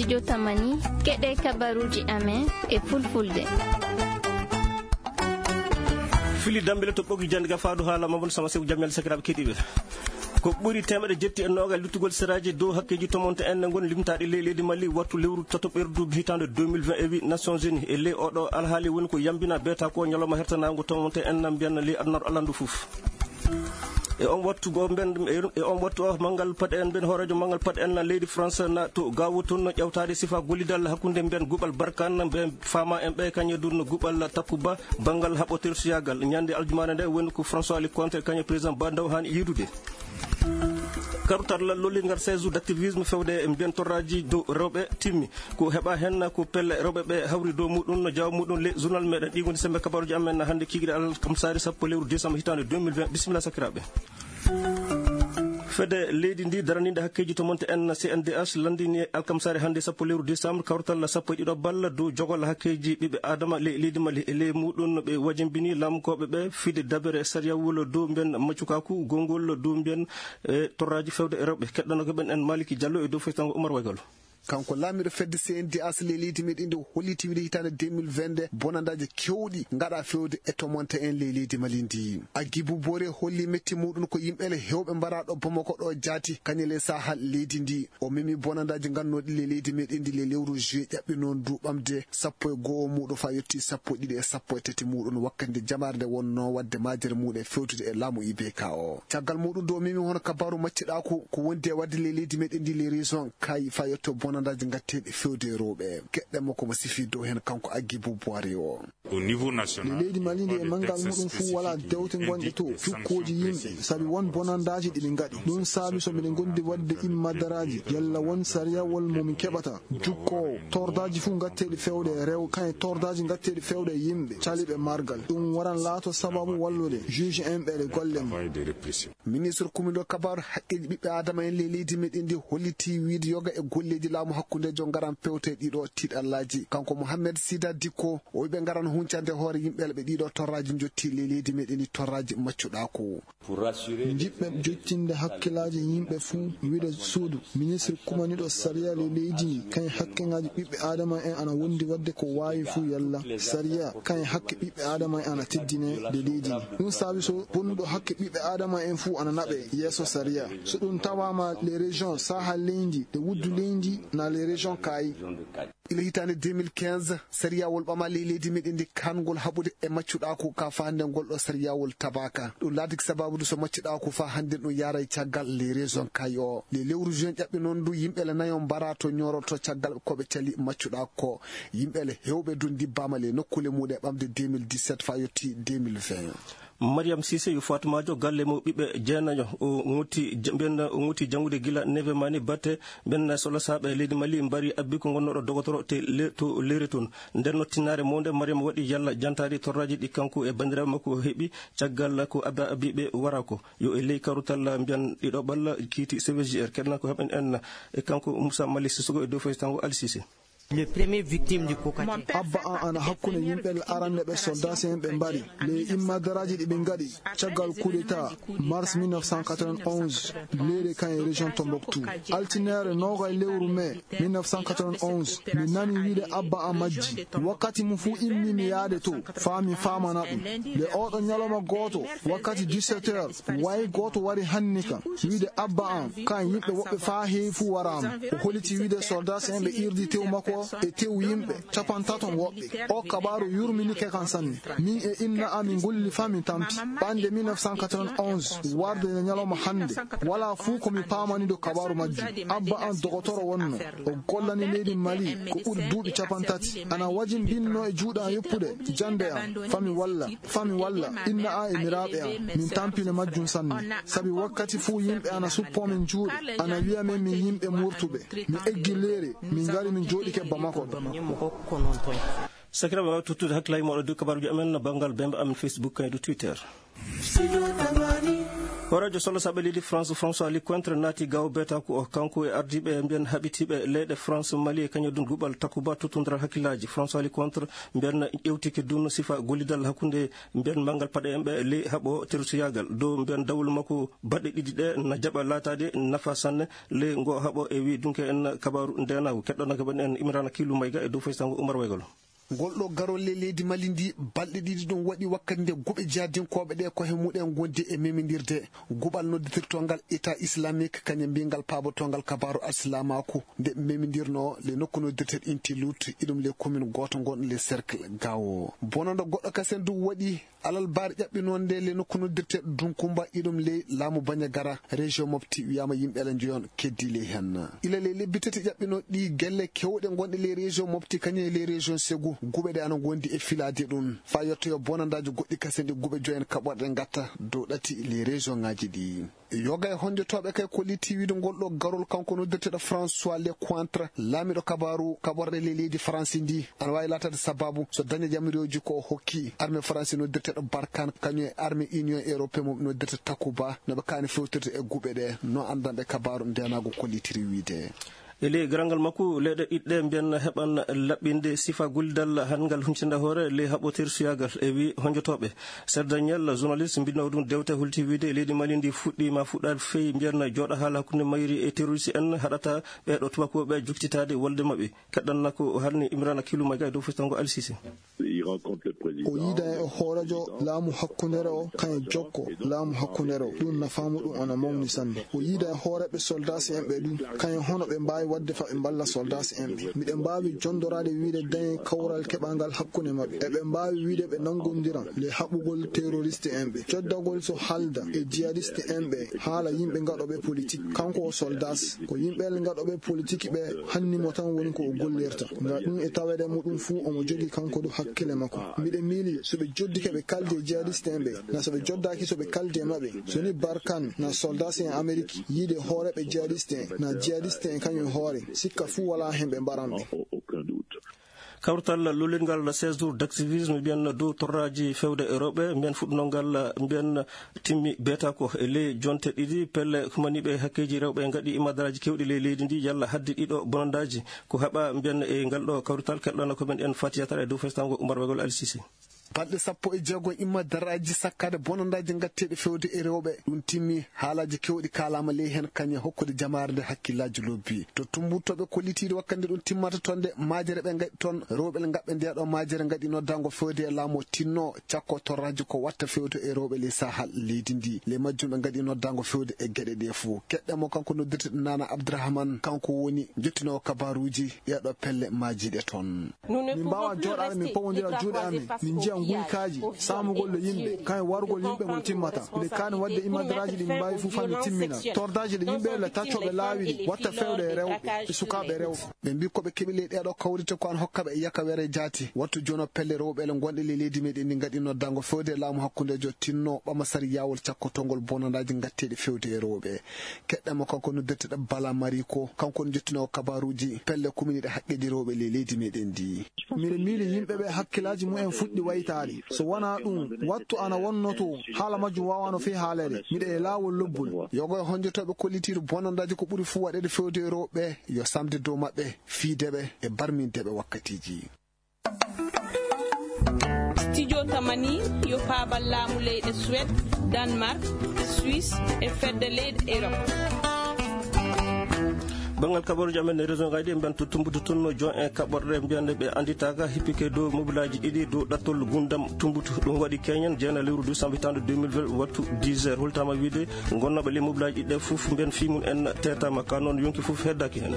studio Tamani keɗe kabaruji amen e fulfulde. Fili dambele to ɓogi jande ga faadu haala Mamadou Sama Sew Jamel sakiraɓe keɗiɓe ko ɓuri temedde jetti e nogal luttugol seraji dow hakkeji tomonte en gon limtaɗe leydi Mali wattu lewru toto ɓerduɓe hitande 2020 e wi Nations Unies e ley oɗo alhaali woni ko yambina beta ko ñalawma hertanago tomonte en mbiyanna ley adunaro alandu fof e on wattu go ben e on wattu o mangal pad en ben horejo mangal pad en leydi France na to gawo ton no ƴewtade sifa gollidal hakkunde ben gubal barkan ben fama en be kanye durno gubal takuba bangal habotir siyagal nyande aljumane nde woni ko François Leconte kanye président bandaw han yidude karutar la lolli ngar 16 jours d'activisme fewde e mbiyan torraji do rewɓe timmi ko heɓa hen ko pelle rewɓe ɓe hawri do muɗum no jaw muɗum le journal meɗen ɗigoni sembe kabaruji amen hande kikiɗe alkamsari sappo lewru décembre hitande 2020 bisimilla sakiraɓe fede leydi ndi daraninde hakkeji to monte en CNDH landini alkamsari hande sappo lewru décembre kawtal sappo e ɗiɗo balla dow jogol hakkeji ɓiɓɓe adama leydi Mali e ley muɗum ɓe wajimbini lamkoɓe ɓe fide dabere sariyawol dow mbiyen maccukaku gongol dow mbiyen torraji fewde e rewɓe keɗɗano keɓen en Maliki Diallo e dow feytango Oumar Waygalo kanko laamiɗo fedde CNDH leydi meɗen nde holliti wiide hitande 2020 bonandaji kewɗi gaɗa fewde e tomonte en leydi Mali ndi Agibou Bore holli metti muɗum ko yimɓele hewɓe mbaraɗo Bamako ɗo jaati kañele sahal leydi ndi o memi bonandaji gannoɗi leydi meɗen ndi le lewru juillet ƴaɓɓi noon duɓamde 11 muɗum fa yetti 13 e 13 muɗum wakkande jamarde wonno wadde majere muɗum e fewtude e laamu IBK o caggal muɗum do memi hono kabaru macciɗa ko wondi e wadde leydi meɗen ndi les raisons kay fa yetto bonandaji gatteɗe fewde rewɓe keɗɗemo komo sifi dow hen kanko Agibou Bore o au niveau national leydi Mali ndi e mangal muɗum fu wala dewte gonɗe to cukkoji yimɓe saabi won bonandaji ɗiɓe gaɗi ɗum saabi so mbiɗen gondi wadde immadaraji yalla won sariyawol momin keɓata jukkowo tordaji fu gatteɗe fewde rew kañe tordaji gatteɗe fewde yimɓe caliɓe margal ɗum waran laato sababu wallude juge en ɓeɗe gollem ministre kumiɗo kabaru haqqeji ɓiɓɓe adama en leydi meɗen ndi holliti wiide yoga e golleji laamu hakkude jo garan pewte ɗiɗo tiɗallaji kanko Mohamed Sida Dikko o wiɓe garan huncande hoore yimɓele ɓe ɗiɗo torraji jotti leydi meɗen ndi torraji maccuɗa ko jiɓɓe jottinde hakkillaji yimɓe fuu wiide suudu ministre kumaniɗo sariya leydi ndi kañ hakkeŋaji ɓiɓɓe adama en ana wondi wadde ko wawi fuu yalla sariya kañ hakke ɓiɓɓe adama en ana teddine leydi ndi ɗum saabi so bonnuɗo hakke ɓiɓɓe adama en fuu ana naɓe yeeso sariya so ɗum tawama les régions sahal leydi de wuddu leydi na les régions kayi ila hitande 2015 sariyawol ɓama leydi meɗen ndi kangol haɓude e maccuɗa ko ka fa hande golɗo sariyawol tabaka ɗum laati sababude so maccuɗa ko fa hande ɗum yara e caggal les raisons kayi o le lewru juin ƴaɓɓi noon du yimɓele nayo mbara to ñoroto caggal koɓe cali maccuɗa ko yimɓele hewɓe du dibbama le nokkule muɗe ɓamde 2017 fa yetti 2020 Mariam Cissé yo Fatumajo galle mo ɓiɓɓe jeenaño o ŋuti jangude gila neve mani batte ben solo saɓe leydi Mali mbari abbi ko gonnoɗo dogotoro to leyre toon nder nottinare monde Mariam waɗi yalla jantade torraji ɗi kanko e bandiraɓe makko heeɓi caggal ko abiɓe wara ko yo e ley karutal mbiyan ɗiɗo balla kiiti CVJR keɗna ko heɓen en e kanko Moussa Mali Sissoko e dow faytango Ali Cissé le premier victime du cocaïne abba ana hakkunde yimɓe aranɗeɓe soldats en ɓe mbari les immadaraji ɗi ɓe gaɗi caggal coup d'état mars 1991 leydi kan e région Tombouctou altinere noga e lewru mai 1991 mi nani wiide abba an majji wakkati mum fu immi mi yaade to fami famana ɗum nde oɗo ñalawma goto wakkati 17 heures wayi goto wari hannika wiide abba an kan yimɓe woɓɓe fa heewi fu warama o holiti wiide soldats en ɓe irdi tew makko e tew yimɓe 50 woɓɓe o kabaru yurminike kan sanne min e inna amin golli fami tampi ɓande 1991 warde e ñalawma hande wala fuu komi pamanido kabaru majjum abba an dogotoro wonno o gollani leydi Mali ko ɓuri duuɓi 30 ana wajin binno e juuɗa yoppude jande am fami walla inna a e miraɓe am min tampine majjum sanne sabi wakkati fuu yimɓe ana suppomin juuɗe ana wiyamen min yimɓe murtuɓe mi eggi leere min gari min jooɗike Bamako sakiraɓe wawi tottude hakkillaji moɗo dow kabaruji amen no banggal bemba amen Facebook e do Twitter horajo solo saɓe leydi France François Lecointre naati gaw beta ko kanko e ardiɓe mbiyen haɓitiɓe leyɗe France Mali e kañum ɗum guɓal takuba totodira hakkillaji. François Lecointre mbiyen ƴewtiki dun sifa gollidal hakkude mbiyen manggal paɗe en ɓe ley haaɓo tersuyagal dow mbiyen dawol makko baɗɗe ɗiɗi ɗe na jaɓa laatade nafa sanne ley ngo haaɓo e wi dunke en kabaru ndenago keɗɗona keɓani en Imrana Kilou Mayga e dow faysango Oumar Waygol. Golɗo garolle leydi Mali ndi balɗe ɗiɗi ɗum waɗi wakkati nde guɓe jadinkoɓe ɗe koye muɗen gondi e memidirde guɓal nodditirtongal état islamique kañum mbingal paabotongal kabaru alsilamaku nde memidirno le nokku noddirteɗe intilut iɗum le commune goto gonɗo le cercle gawo bonando goɗɗo kasen du waɗi alal baari ƴaɓɓinonde le nokku noddirteɗe Dunkumba iɗum le laamu Bandiagara région Mopti wiyama yimɓele jeyon keddile hen ila le lebbi tati ƴaɓɓino ɗi gelle kewɗe gonɗe le région Mopti kañum le région Ségou guɓe ɗe ana gondi e filade ɗum fa yettoyo bonandaji goɗɗi kasen ɗi guɓe joyen kaɓorɗe gatta dow ɗati les région ngaji ɗi yoga e honjotoɓe kay ko liti wiide golɗo garol kanko noddirteɗo François Lecointre laamiɗo kabaru kaɓorɗe le leydi France ndi ana wawi latade sababu so daña jamiroji ko hokki armée français noddirteɗo Barkhane kañum e armée union européen mum noddirta Takuba noɓe kani fewtirde e guɓe ɗe no andanɓe kabaru ndenago ko litiri wiide ele grangal makko leyɗe ɗiɗɗe mbiyen heɓan laɓɓinde sifa gollidal hangal huncinde hoore ley haɓotir suyagal e wi honjotoɓe Sir Daniel journaliste mbinnowo ɗum dewte hulti wiide leydi Mali ndi fuɗɗima fuɗɗade feyi mbiyen jooɗa haala hakkude mayri e terroriste en haɗata ɓeɗo tubakoɓe juktitade wolde mabɓe keɗɗanna ko halni Imrana Kilou Mayga e dow fustango Ali Cissé o yiida e hoorajo laamu hakkundere o kañe jokko laamu hakkundere o ɗum nafamu ɗum ona mawni sanne o yiida e hooreɓe soldats en ɓe ɗum kañe hono ɓe mbawi wadde fa ɓe mballa soldats en ɓe miɗen mbawi jondorade wiide dañe kawral keɓangal hakkunde mabɓe eɓe mbawi wiide ɓe nangodiran le haɓugol terroriste en ɓe coddagol so halda e jihadiste en ɓe haala yimɓe gaɗoɓe politique kanko o soldats ko yimɓele gaɗoɓe politique ɓe hannimo tan woni ko o gollirta nga ɗum e tawede muɗum fuu omo jogui kanko ɗo hakkille makko mbiɗen miili soɓe joddike ɓe kalde jihadiste en ɓe na soɓe joddaki soɓe kalde mabɓe soni Barkhane na soldats en Amérique yiide hooreɓe jihadiste en na jihadiste en kañum hoore sikka fuu wala hemɓe mbaranɓe kawtal lolirgal 16 jours d'activisme mbiyen dow torraji fewde e rewɓe mbiyen fuɗɗinolngal mbiyen timmi beeta ko e ley jonte ɗiɗi pelle kumaniɓe hakkeji rewɓe gaɗi imadaraji kewɗi ley leydi ndi yalla hadde ɗiɗo bonandaji ko haɓa mbiyen e ngal ɗo kawrital keɗɗana komin en fatiyatara e dow festango Oumar Waygol Ali Cissé balɗe 16 immadaraji sakkade bonandaji gatteɗe fewde e rewɓe ɗum timmi haalaji kewɗi kalama ley hen kañe hokkude jamare nde hakkillaji lobbi to tumbuttoɓe kollitiɗe wakkande ɗum timmata toon de majere ɓe gaɗi toon rewɓe gaɓɓe ndeɗo majere gaɗi noddango fewde e laamu tinno cakko torraji ko watta fewde e rewɓe ley sahal leydi ndi ley majjum ɓe gaɗi noddango fewde e gueɗe ɗe fou keɗɗemo kanko noddirteɗo Nana Abdourahmane kanko woni jottinowo kabaruji ɗeɗo pelle majiɗe toon min mbawa joɗade min pawodira juuɗe amin min jiya guykaji samugol le yimɓe kañum wargol yimɓe ngol timmata nde kani wadde imadaraji ɗi mbawi fu fande timmina tordaji ɗe yimɓe le taccoɓe laawiɗi watta fewde e rewɓe e sukaɓe rewɓe ɓe mbi koɓe keeɓi ley ɗeɗo kawrite ko an hokkaɓe e yaka were jaati wattu jono pelle rewɓe le gonɗe le leydi meɗen ndi gaɗi noddango fewde e laamu hakkudejo tinno ɓama sari yawol cakkotongol bonandaji gatteɗe fewde e rewɓe keɗɗamo kanko noddirteɗo Bala Mariko kanko jottinowo kabaruji pelle kuminiɗe haqqeji rewɓe le leydi meɗen ndi miɗe miili yimɓeɓe hakkillaji mumen fuɗɗi waytade so wona ɗum wattu ana wonnoto haala majjum wawano fe haalede miɗe e laawol lobbol yogo e honjotoɓe kollitiɗo bonandaji ko ɓuuri fu waɗede fewde e rewɓe yo samde dow mabɓe fiideɓe e barmindeɓe wakkatiji studio tamani yo paabal laamu leyɗe Suède Danemark Suisse e fedde leyɗe Europe bangal kabaruji amen e région ngaji mbiyan to tumbude toon jon e kaɓorɗe mbiyande ɓe anditaka hippike dow mobilaji ɗiɗi dow ɗattol gundam tumbutu ɗum waɗi keñen jeena lewru 220 2020 wattu 10 heures holtama wiide gonnoɓe le mobilaji ɗiɗɗe foof mbiyan fimum en tetama ka noon yonki foof heddaki hen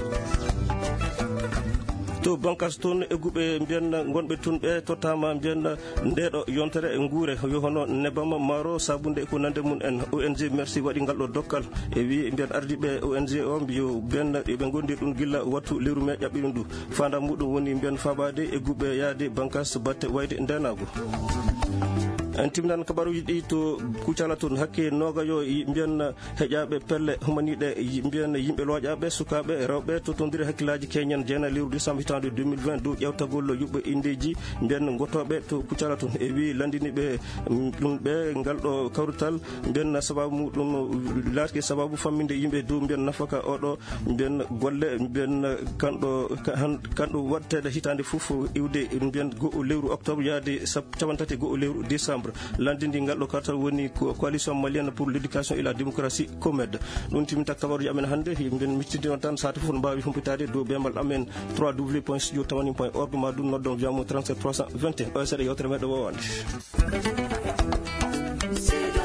to bankas toon egguɓe mbiyen gonɓe toon ɓe tottama mbiyen ndeɗo yontere e guure yo hono nebam maaro sabunde ko nande mum en ONG merci waɗi ngal ɗo dokkal e wi mbiyen ardiɓe ONG o mbiyo ben ɓe gondir ɗum gilla wattu lewru me ƴaɓɓiɗum ndu fanda muɗum woni mbiyen fabade egguɓe yaade bankas batte wayde ndenago en timnan kabaruji ɗi to kucala toon hakke nogayo mbiyan heƴaɓe pelle humaniɗe mbiyan yimɓe loƴaɓe sukaɓe rewɓe to tondiri hakkillaji keñen jeena lewru décembre hitande 2020 dow ƴewtagol yuɓɓe indeji mbiyan gottoɓe to kucala toon e wi landiniɓe ɗum ɓe ngal ɗo kawrital mbiyan sababu muɗum laatke sababu famminde yimɓe dow mbiyan nafaka oɗo mbiyan golle mbiyan kanɗo waɗtede hitande foof iwde mbiyan go'o lewru octobre yaade capantati go'o lewru décembre landidi ngal ɗo kartal woni coalition malienne pour l'éducation et la démocratie COMED ɗum timinta kabaruji amen hannde mbiɗen miccitino tan sate fof no mbawi humpitade dow bembal amen www.studio80.org ma ɗum noddon wiyamu 37 321 o seeɗa yewtere meɗen wowande.